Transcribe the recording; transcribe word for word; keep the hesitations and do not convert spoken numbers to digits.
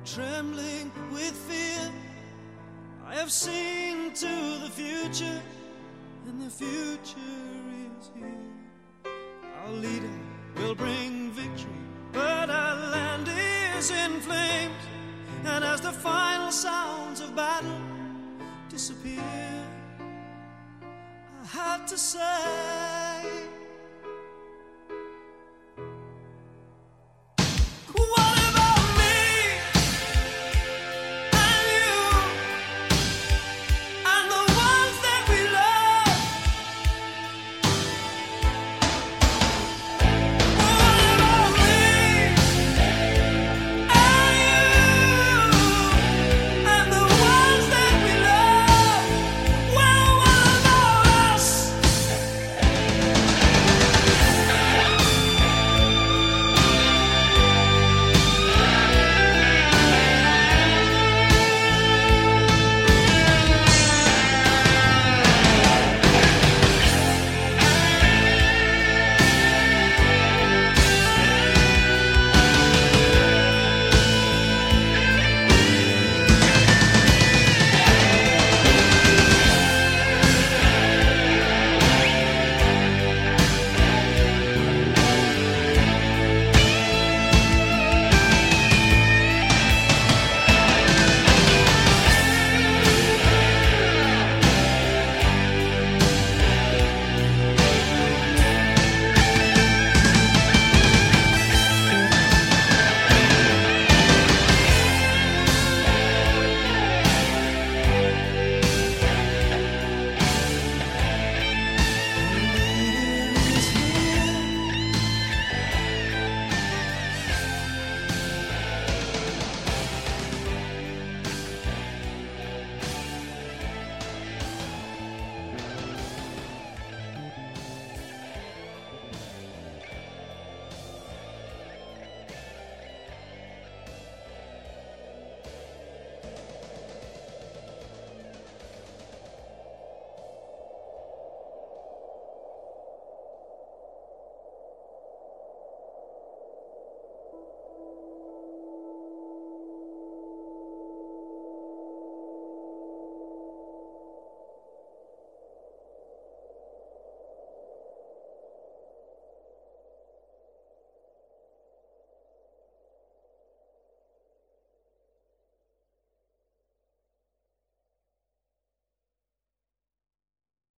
trembling with fear. I have seen to the future, and the future is here. Our leader will bring victory, but our land is in flames. And as the final sounds of battle disappear, I had to say,